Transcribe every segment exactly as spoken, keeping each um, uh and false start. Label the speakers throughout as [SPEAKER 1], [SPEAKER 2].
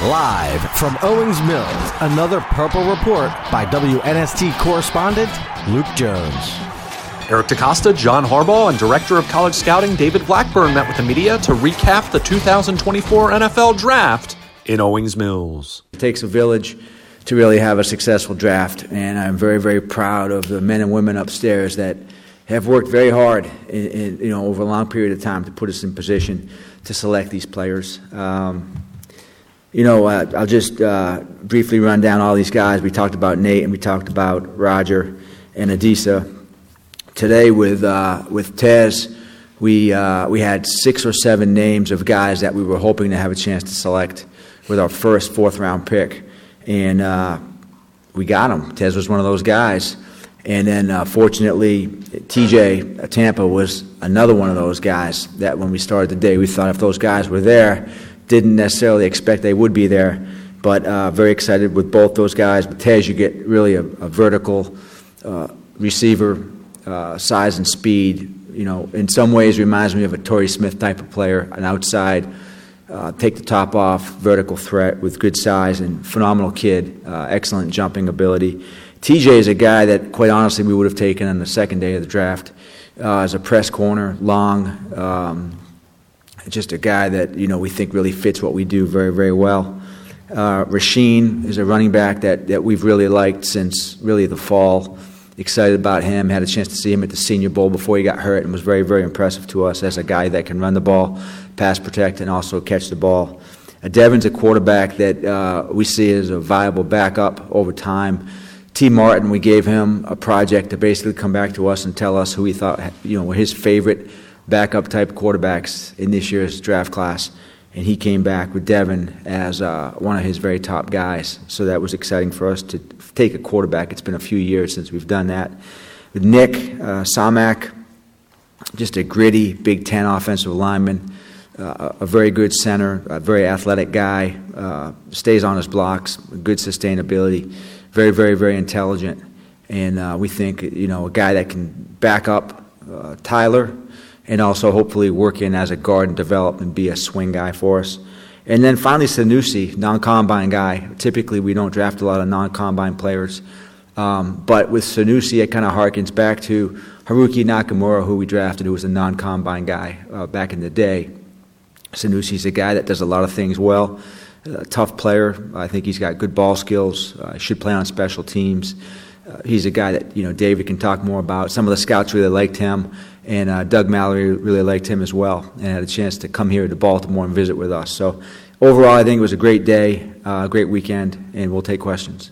[SPEAKER 1] Live from Owings Mills, another Purple Report by W N S T correspondent Luke Jones.
[SPEAKER 2] Eric DeCosta, John Harbaugh, and Director of College Scouting David Blackburn met with the media to recap the two thousand twenty-four N F L Draft in Owings Mills.
[SPEAKER 3] It takes a village to really have a successful draft, and I'm very, very proud of the men and women upstairs that have worked very hard in, in, you know, over a long period of time to put us in position to select these players. Um, you know, uh, I'll just uh, briefly run down all these guys. We talked about Nate and we talked about Roger and Adisa. Today with uh, with Tez, we uh, we had six or seven names of guys that we were hoping to have a chance to select with our first fourth round pick, and uh, we got him. Tez was one of those guys, and then uh, fortunately, T J Tampa was another one of those guys that when we started the day, we thought if those guys were there, didn't necessarily expect they would be there, but uh, very excited with both those guys. With Tez, you get really a, a vertical uh, receiver. Uh, size and speed, you know, in some ways reminds me of a Torrey Smith type of player, an outside, uh, take the top off, vertical threat with good size and phenomenal kid, uh, excellent jumping ability. T J is a guy that, quite honestly, we would have taken on the second day of the draft uh, as a press corner, long, um, just a guy that, you know, we think really fits what we do very, very well. Uh, Rasheen is a running back that, that we've really liked since really the fall. Excited about him, had a chance to see him at the Senior Bowl before he got hurt and was very, very impressive to us as a guy that can run the ball, pass protect, and also catch the ball. Uh, Devin's a quarterback that uh, we see as a viable backup over time. T. Martin, we gave him a project to basically come back to us and tell us who he thought, you know, were his favorite backup type quarterbacks in this year's draft class. And he came back with Devin as uh, one of his very top guys. So that was exciting for us to take a quarterback. It's been a few years since we've done that. With Nick uh, Samak, just a gritty Big Ten offensive lineman, uh, a very good center, a very athletic guy, uh, stays on his blocks, good sustainability, very, very, very intelligent. And uh, we think, you know, a guy that can back up uh, Tyler, and also hopefully work in as a guard and develop and be a swing guy for us. And then finally, Sanusi, non-combine guy. Typically, we don't draft a lot of non-combine players. Um, but with Sanusi, it kind of harkens back to Haruki Nakamura, who we drafted, who was a non-combine guy uh, back in the day. Sanusi's a guy that does a lot of things well, a tough player. I think he's got good ball skills, uh, should play on special teams. Uh, he's a guy that, you know, David can talk more about. Some of the scouts really liked him, and uh, Doug Mallory really liked him as well, and had a chance to come here to Baltimore and visit with us. So overall, I think it was a great day, a uh, great weekend, and we'll take questions.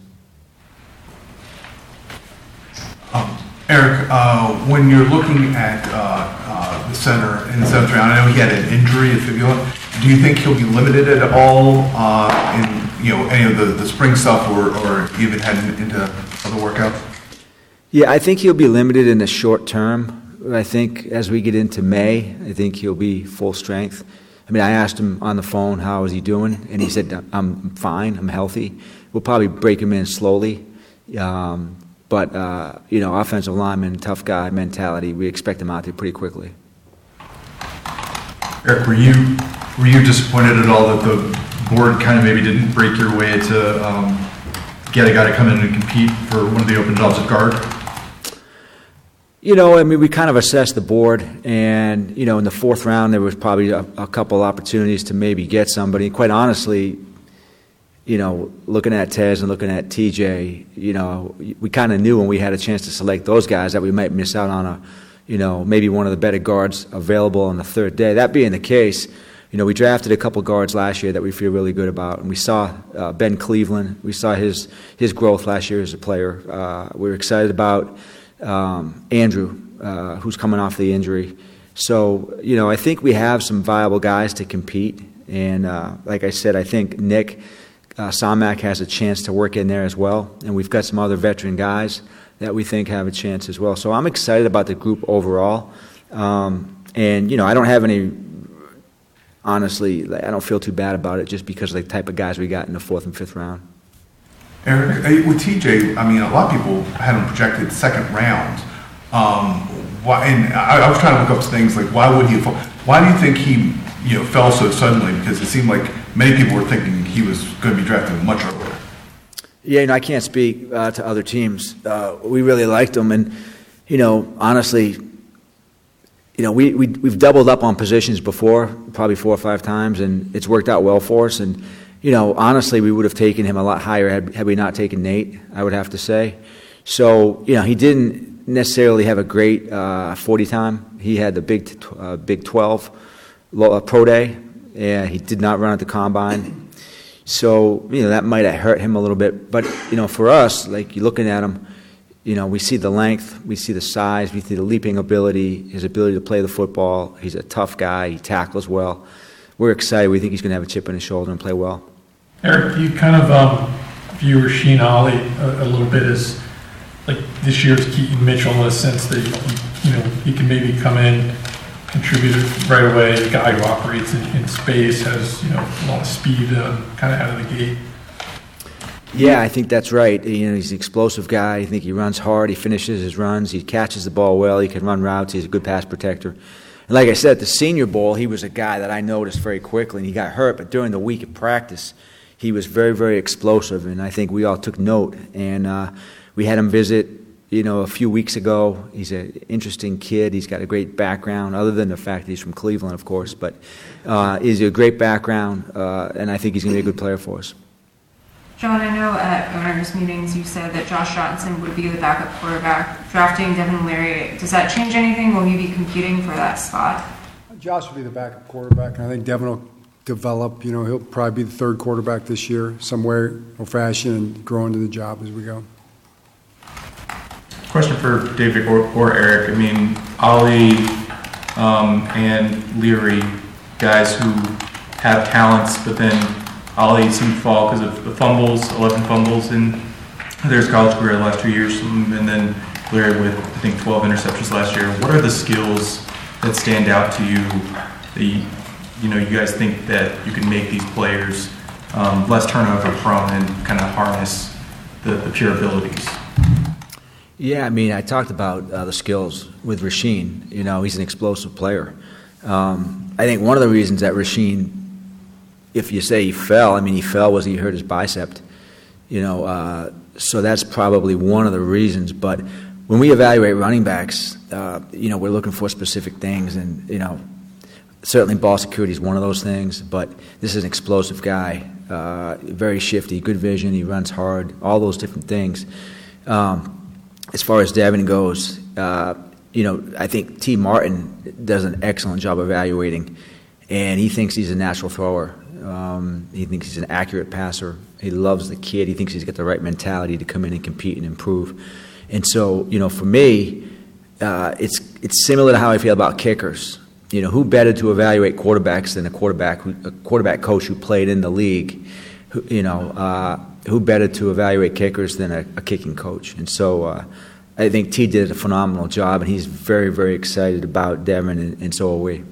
[SPEAKER 4] Um, Eric, uh, when you're looking at uh, uh, the center in the seventh round, I know he had an injury, a fibula. Do you think he'll be limited at all uh, in, you know, any of the, the spring stuff, or, or even heading into other workouts?
[SPEAKER 3] Yeah, I think he'll be limited in the short term. I think as we get into May, I think he'll be full strength. I mean, I asked him on the phone, how is he doing? And he said, I'm fine, I'm healthy. We'll probably break him in slowly. Um, but, uh, you know, offensive lineman, tough guy mentality, we expect him out there pretty quickly.
[SPEAKER 5] Eric, were you were you disappointed at all that the board kind of maybe didn't break your way to um, get a guy to come in and compete for one of the open jobs at guard?
[SPEAKER 3] You know, I mean, we kind of assessed the board, and, you know, in the fourth round, there was probably a, a couple opportunities to maybe get somebody. Quite honestly, you know, looking at Tez and looking at T J, you know, we kind of knew when we had a chance to select those guys that we might miss out on a, you know, maybe one of the better guards available on the third day. That being the case, you know, we drafted a couple guards last year that we feel really good about, and we saw uh, Ben Cleveland. We saw his his growth last year as a player. Uh, we were excited about Um, Andrew, uh, who's coming off the injury. So, you know, I think we have some viable guys to compete. And uh, like I said, I think Nick uh, Samak has a chance to work in there as well. And we've got some other veteran guys that we think have a chance as well. So I'm excited about the group overall. Um, and, you know, I don't have any, honestly, I don't feel too bad about it just because of the type of guys we got in the fourth and fifth round.
[SPEAKER 4] Eric, with T J, I mean, a lot of people had him projected second round. Um, why? And I, I was trying to look up things like why would he? Why do you think he you know, fell so suddenly? Because it seemed like many people were thinking he was going to be drafted much earlier.
[SPEAKER 3] Yeah, you know, I can't speak uh, to other teams. Uh, we really liked him, and you know, honestly, you know, we, we we've doubled up on positions before, probably four or five times, and it's worked out well for us. And you know, honestly, we would have taken him a lot higher had, had we not taken Nate, I would have to say. So, you know, he didn't necessarily have a great uh, forty time. He had the big uh, Big twelve uh, pro day, and he did not run at the combine. So, you know, that might have hurt him a little bit. But, you know, for us, like, you're looking at him, you know, we see the length, we see the size, we see the leaping ability, his ability to play the football. He's a tough guy. He tackles well. We're excited. We think he's going to have a chip on his shoulder and play well.
[SPEAKER 6] Eric, you kind of um, view Rasheen Ali a, a little bit as like this year's Keaton Mitchell in the sense that, you know, he can maybe come in, contribute right away. A guy who operates in, in space, has, you know, a lot of speed uh, kind of out of the gate.
[SPEAKER 3] Yeah, I think that's right. You know, he's an explosive guy. I think he runs hard. He finishes his runs. He catches the ball well. He can run routes. He's a good pass protector. And like I said, at the Senior Bowl, he was a guy that I noticed very quickly, and he got hurt. But during the week of practice, he was very, very explosive, and I think we all took note. And uh, we had him visit, you know, a few weeks ago. He's an interesting kid. He's got a great background, other than the fact that he's from Cleveland, of course. But uh, he's a great background, uh, and I think he's going to be a good player for us.
[SPEAKER 7] John, I know at owners' meetings you said that Josh Johnson would be the backup quarterback. Drafting Devin Leary, does that change anything? Will he be competing for that spot?
[SPEAKER 8] Josh will be the backup quarterback, and I think Devin will develop. You know, he'll probably be the third quarterback this year, some way or fashion, and grow into the job as we go.
[SPEAKER 9] Question for David or, or Eric. I mean, Ali um, and Leary, guys who have talents, but then Ali seemed to fall because of the fumbles, eleven fumbles in their college career the last two years, and then Leary with, I think, twelve interceptions last year. What are the skills that stand out to you that you, you know, you guys think that you can make these players um, less turnover prone and kind of harness the, the pure abilities?
[SPEAKER 3] Yeah, I mean, I talked about uh, the skills with Rasheen. You know, he's an explosive player. Um, I think one of the reasons that Rasheen, if you say he fell, I mean, he fell was he hurt his bicep. You know, uh, so that's probably one of the reasons. But when we evaluate running backs, uh, you know, we're looking for specific things. And, you know, certainly ball security is one of those things. But this is an explosive guy, uh, very shifty, good vision, he runs hard, all those different things. Um, as far as Devin goes, uh, you know, I think T. Martin does an excellent job evaluating, and he thinks he's a natural thrower. Um, he thinks he's an accurate passer. He loves the kid. He thinks he's got the right mentality to come in and compete and improve. And so, you know, for me, uh, it's it's similar to how I feel about kickers. You know, who better to evaluate quarterbacks than a quarterback who, a quarterback coach who played in the league? Who, you know, uh, who better to evaluate kickers than a, a kicking coach? And so, uh, I think T did a phenomenal job, and he's very, very excited about Devin, and, and so are we.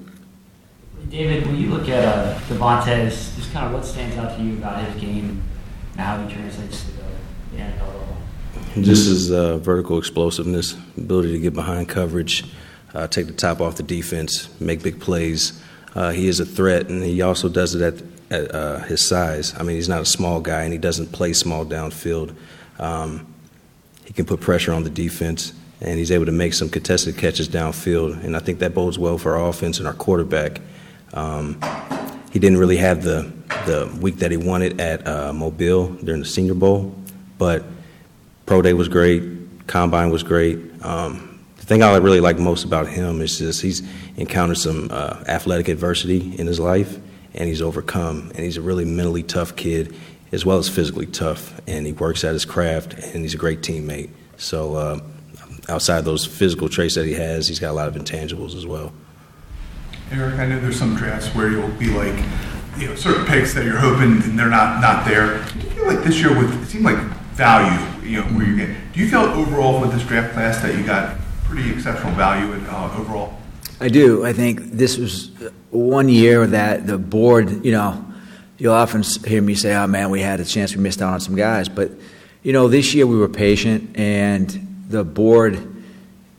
[SPEAKER 10] David, when you look at uh, Devontae, just kind of what stands out to you about his game and how he translates to the N F L level?
[SPEAKER 11] Just his uh, vertical explosiveness, ability to get behind coverage, uh, take the top off the defense, make big plays. Uh, he is a threat, and he also does it at, at uh, his size. I mean, he's not a small guy, and he doesn't play small downfield. Um, he can put pressure on the defense, and he's able to make some contested catches downfield, and I think that bodes well for our offense and our quarterback. Um, he didn't really have the the week that he wanted at uh, Mobile during the Senior Bowl, but Pro Day was great, Combine was great. Um, the thing I really like most about him is just he's encountered some uh, athletic adversity in his life, and he's overcome, and he's a really mentally tough kid as well as physically tough, and he works at his craft, and he's a great teammate. So uh, outside those physical traits that he has, he's got a lot of intangibles as well.
[SPEAKER 4] Eric, I know there's some drafts where you'll be like, you know, certain picks that you're hoping and they're not not there. Do you feel like this year with, it seemed like value, you know, where you get, do you feel overall with this draft class that you got pretty exceptional value in, uh, overall?
[SPEAKER 3] I do. I think this was one year that the board, you know, you'll often hear me say, oh man, we had a chance, we missed out on some guys. But, you know, this year we were patient, and the board,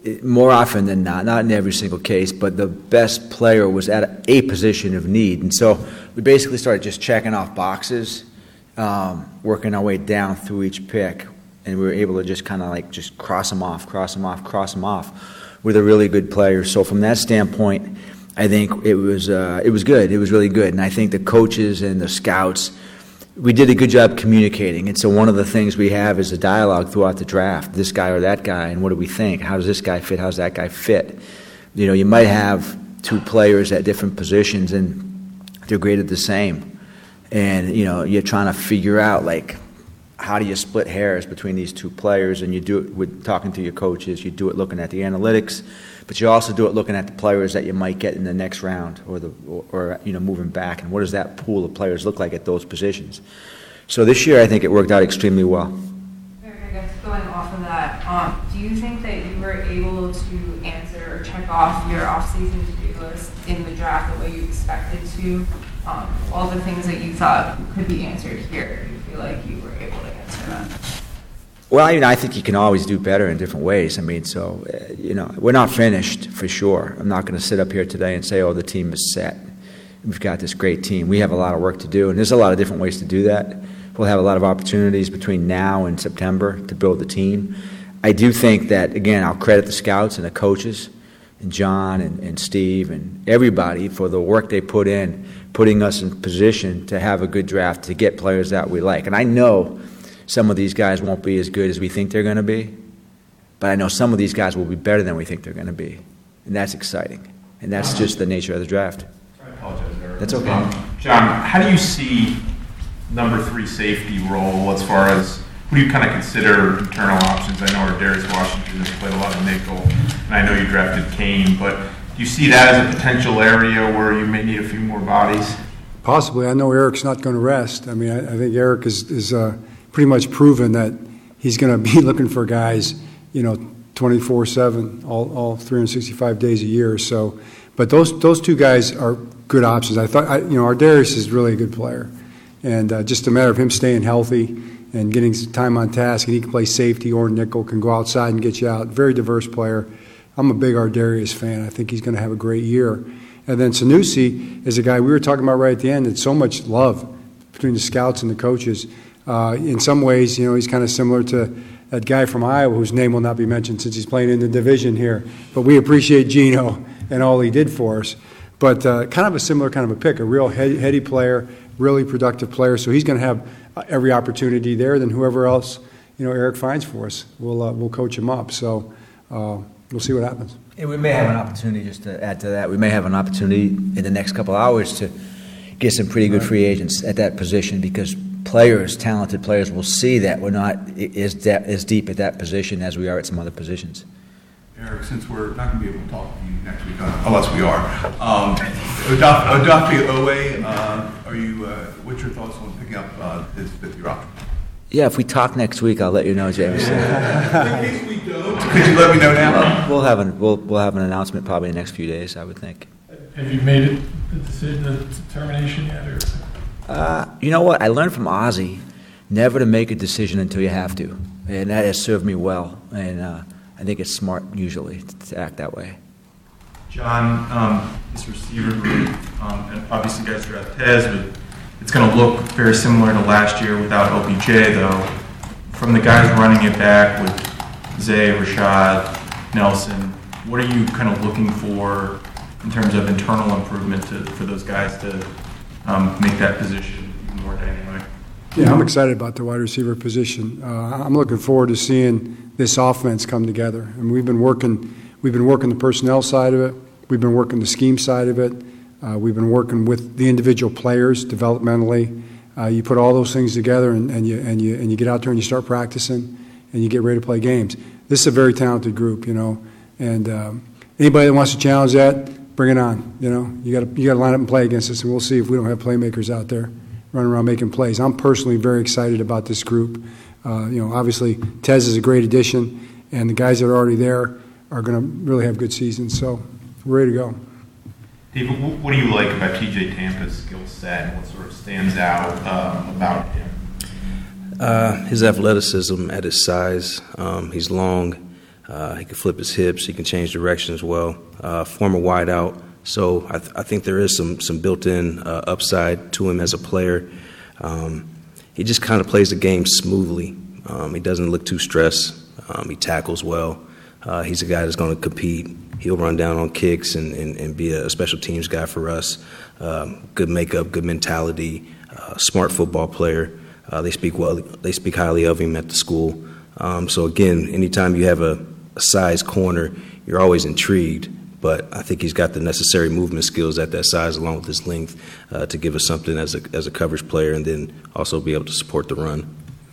[SPEAKER 3] it, more often than not, not in every single case, but the best player was at a, a position of need. And so we basically started just checking off boxes, um, working our way down through each pick, and we were able to just kind of like just cross them off, cross them off, cross them off with a really good player. So from that standpoint, I think it was uh, it was good. It was really good. And I think the coaches and the scouts, we did a good job communicating. And so one of the things we have is a dialogue throughout the draft, this guy or that guy, and what do we think? How does this guy fit? How does that guy fit? You know, you might have two players at different positions, and they're graded the same. And, you know, you're trying to figure out, like, how do you split hairs between these two players? And you do it with talking to your coaches. You do it looking at the analytics, but you also do it looking at the players that you might get in the next round, or the or, or you know moving back. And what does that pool of players look like at those positions? So this year, I think it worked out extremely well.
[SPEAKER 7] I guess going off of that, um, do you think that you were able to answer or check off your off-season to-do list in the draft the way you expected to? Um, all the things that you thought could be answered here, do you feel like you were able to answer them?
[SPEAKER 3] Well, I mean, I think you can always do better in different ways. I mean, so, uh, you know, we're not finished for sure. I'm not going to sit up here today and say, oh, the team is set. We've got this great team. We have a lot of work to do, and there's a lot of different ways to do that. We'll have a lot of opportunities between now and September to build the team. I do think that, again, I'll credit the scouts and the coaches, and John and, and Steve and everybody for the work they put in, putting us in position to have a good draft, to get players that we like. And I know some of these guys won't be as good as we think they're going to be, but I know some of these guys will be better than we think they're going to be. And that's exciting. And that's just the nature of the draft.
[SPEAKER 12] I apologize, Eric.
[SPEAKER 3] That's okay.
[SPEAKER 12] Um, John, how do you see number three safety role as far as who do you kind of consider internal options? I know Darius Washington has played a lot of nickel, and I know you drafted Kane, but do you see that as a potential area where you may need a few more bodies?
[SPEAKER 8] Possibly. I know Eric's not going to rest. I mean, I, I think Eric is, is uh, pretty much proven that he's going to be looking for guys, you know, twenty-four seven, all, all three hundred sixty-five days a year. So, but those those two guys are good options. I thought, I, you know, our Darius is really a good player, and uh, just a matter of him staying healthy and getting some time on task, and he can play safety or nickel, can go outside and get you out. Very diverse player. I'm a big Ardarius fan. I think he's going to have a great year. And then Sanusi is a guy we were talking about right at the end. It's so much love between the scouts and the coaches. Uh, in some ways, you know, he's kind of similar to that guy from Iowa whose name will not be mentioned since he's playing in the division here. But we appreciate Gino and all he did for us. But uh, kind of a similar kind of a pick, a real head, heady player, really productive player. So he's going to have every opportunity there. Then whoever else, you know, Eric finds for us, we'll uh, we'll coach him up. So uh, we'll see what happens.
[SPEAKER 3] And we may have an opportunity, just to add to that, we may have an opportunity in the next couple hours to get some pretty good free agents at that position, because players, talented players, will see that we're not as, de- as deep at that position as we are at some other positions.
[SPEAKER 4] Eric, since we're not going to be able to talk to you next week, uh, unless we are, um, Odafe Oweh, uh, are you? Uh, what's your thoughts on picking up uh, his fifth-year option?
[SPEAKER 3] Yeah, if we talk next week, I'll let you know, James.
[SPEAKER 4] In case we don't, could you let me know now?
[SPEAKER 3] We'll have an we'll we'll have an announcement probably in the next few days, I would think.
[SPEAKER 6] Have you made it the decision, the determination yet, or?
[SPEAKER 3] Uh, you know what? I learned from Ozzie never to make a decision until you have to, and that has served me well. And uh, I think it's smart usually to act that way.
[SPEAKER 9] John, um, this receiver group, um, and obviously you guys draft Tez, but it's going to look very similar to last year without O B J, though. From the guys running it back with Zay, Rashad, Nelson, what are you kind of looking for in terms of internal improvement to, for those guys to um, make that position even more dynamic?
[SPEAKER 8] Yeah, I'm excited about the wide receiver position. Uh, I'm looking forward to seeing this offense come together. I mean, we've been working, we've been working the personnel side of it. We've been working the scheme side of it. Uh, we've been working with the individual players developmentally. Uh, you put all those things together, and, and you and you and you get out there and you start practicing, and you get ready to play games. This is a very talented group, you know. And um, anybody that wants to challenge that, bring it on. You know, you got to you got to line up and play against us, and we'll see if we don't have playmakers out there running around making plays. I'm personally very excited about this group. Uh, you know, obviously Tez is a great addition, and the guys that are already there are going to really have good seasons. So we're ready to go.
[SPEAKER 12] David, what do you like about T J Tampa's skill set, and what sort of stands out um, about him?
[SPEAKER 11] Uh, his athleticism at his size. Um, he's long. Uh, he can flip his hips. He can change direction as well. Uh, former wideout. So I, th- I think there is some some built-in uh, upside to him as a player. Um, he just kind of plays the game smoothly. Um, he doesn't look too stressed. Um, he tackles well. Uh, he's a guy that's going to compete. He'll run down on kicks and, and, and be a special teams guy for us. Um, good makeup, good mentality, uh, smart football player. Uh, they speak well. They speak highly of him at the school. Um, so again, anytime you have a, a size corner, you're always intrigued. But I think he's got the necessary movement skills at that size, along with his length, uh, to give us something as a as a coverage player, and then also be able to support the run.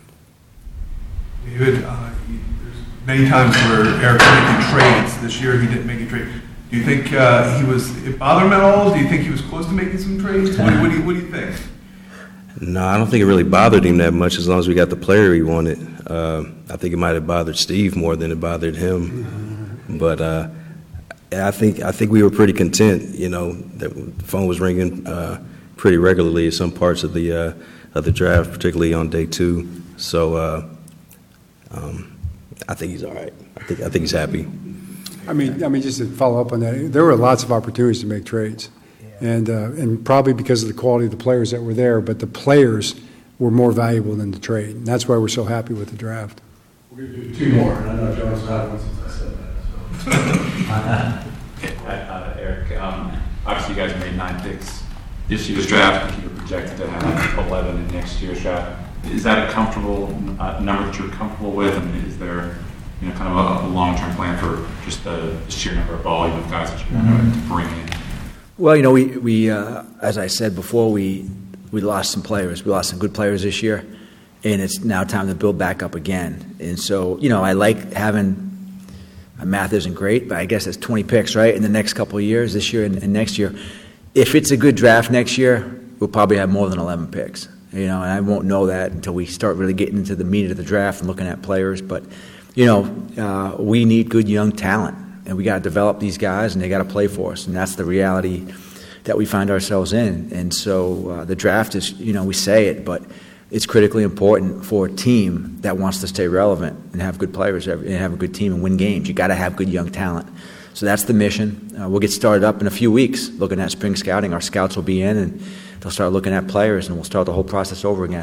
[SPEAKER 4] David, uh, he, there's many times where Eric's making trades. This year, he didn't make a trade. Do you think uh, he was it bothered him at all? Do you think he was close to making some trades? What, what, do, you, what do you think?
[SPEAKER 11] No, I don't think it really bothered him that much. As long as we got the player he wanted, uh, I think it might have bothered Steve more than it bothered him. But. Uh, I think I think we were pretty content. You know, the phone was ringing uh, pretty regularly at some parts of the uh, of the draft, particularly on day two. So uh, um, I think he's all right. I think I think he's happy.
[SPEAKER 8] I mean, I mean, just to follow up on that, there were lots of opportunities to make trades, and uh, and probably because of the quality of the players that were there. But the players were more valuable than the trade, and that's why we're so happy with the draft.
[SPEAKER 13] We're going to do two more, and I know John's had one since I said that.
[SPEAKER 14] uh, uh, Eric, um, obviously you guys made nine picks this year's draft. I think you're projected to have eleven in next year's draft. Is that a comfortable uh, number that you're comfortable with? I mean, is there, you know, kind of a, a long-term plan for just the, the sheer number of volume of guys that you want mm-hmm. to bring in?
[SPEAKER 3] Well, you know, we, we uh, as I said before, we we lost some players. We lost some good players this year, and it's now time to build back up again. And so, you know, I like having. My math isn't great, but I guess that's twenty picks, right, in the next couple of years, this year and, and next year. If it's a good draft next year, we'll probably have more than eleven picks. You know, and I won't know that until we start really getting into the meat of the draft and looking at players. But, you know, uh, we need good young talent, and we got to develop these guys, and they got to play for us. And that's the reality that we find ourselves in. And so uh, the draft is, you know, we say it, but it's critically important for a team that wants to stay relevant and have good players and have a good team and win games. You got to have good young talent. So that's the mission. Uh, we'll get started up in a few weeks looking at spring scouting. Our scouts will be in, and they'll start looking at players, and we'll start the whole process over again.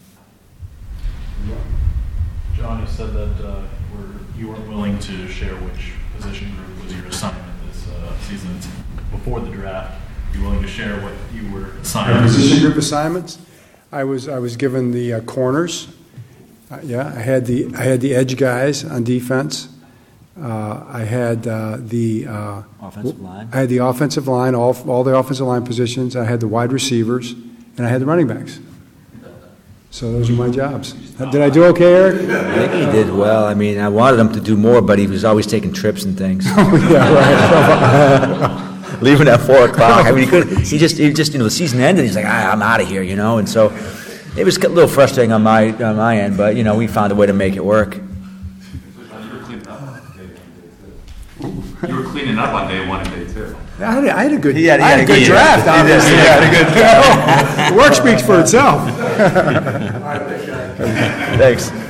[SPEAKER 15] John, you said that uh, we're, you weren't willing to share which position group was your assignment this uh, season. Before the draft, you willing to share what you were assigned?
[SPEAKER 8] Our position group assignments? I was I was given the uh, corners. Uh, yeah, I had the I had the edge guys on defense. Uh, I had uh, the uh,
[SPEAKER 3] offensive line.
[SPEAKER 8] I had the offensive line, all all the offensive line positions. I had the wide receivers, and I had the running backs. So those are my jobs. Did I do okay, Eric?
[SPEAKER 3] I think he did well. I mean, I wanted him to do more, but he was always taking trips and things.
[SPEAKER 8] Yeah, right.
[SPEAKER 3] Leaving at four o'clock. I mean, he could. He just, he just, you know, the season ended. He's like, ah, I'm out of here, you know. And so, it was a little frustrating on my on my end, but you know, we found a way to make it work.
[SPEAKER 14] You were cleaning up on day one and day two.
[SPEAKER 8] I had a, I had a good,
[SPEAKER 3] he had, he
[SPEAKER 8] I had,
[SPEAKER 3] had
[SPEAKER 8] a good
[SPEAKER 3] yeah.
[SPEAKER 8] draft. Obviously,
[SPEAKER 3] he had a good
[SPEAKER 8] draft. Work speaks for itself.
[SPEAKER 3] Thanks.